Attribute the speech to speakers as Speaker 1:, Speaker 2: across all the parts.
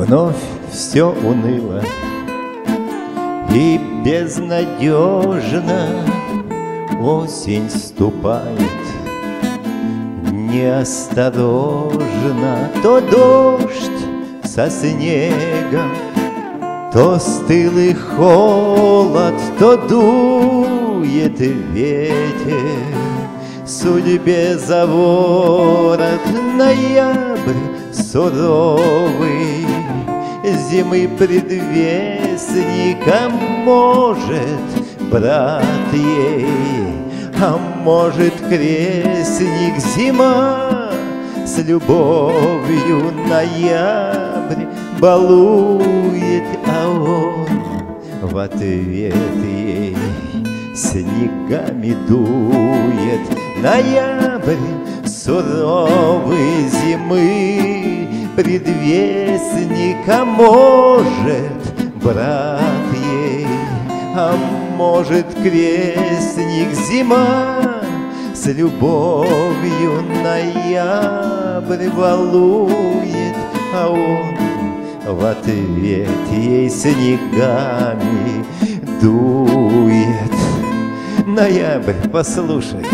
Speaker 1: Вновь все уныло и безнадежно. Осень ступает неосторожно. То дождь со снегом, то стылый холод, то дует ветер. Судьбе за ворот ноябрь суровый, зимы предвестник, а может, брат ей, а может, крестник. Зима с любовью ноябрь балует, а он в ответ ей снегами дует. Ноябрь суровый, зимы предвестник, а может, брат ей, а может, крестник. Зима с любовью ноябрь балует, а он в ответ ей снегами дует. Ноябрь, послушай,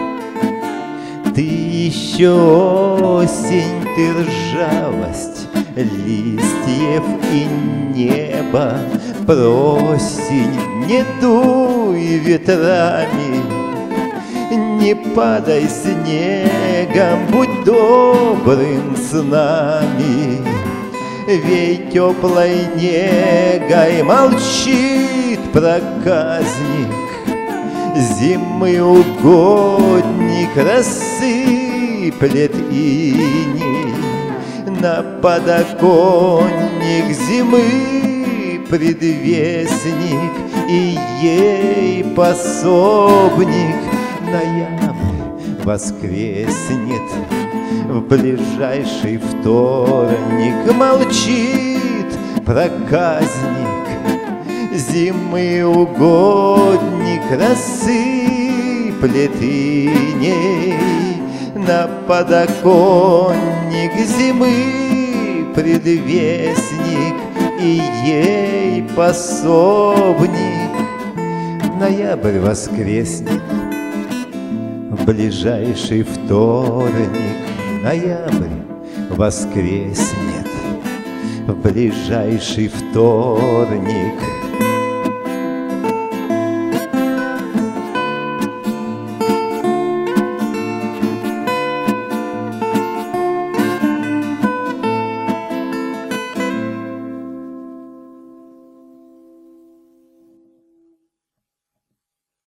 Speaker 1: ты еще осень, ты ржавость листьев и неба. Просень, не дуй ветрами, не падай снегом, будь добрым с нами. Вей теплой негой, молчит проказник, зимы угодник рассыплет иней на подоконник. Зимы предвестник и ей пособник. Ноябрь воскреснет в ближайший вторник. Молчит проказник, зимы угодник рассыплет иней на подоконник. Зимы предвестник и ей пособник. Ноябрь воскреснет в ближайший вторник. Ноябрь воскреснет в ближайший вторник.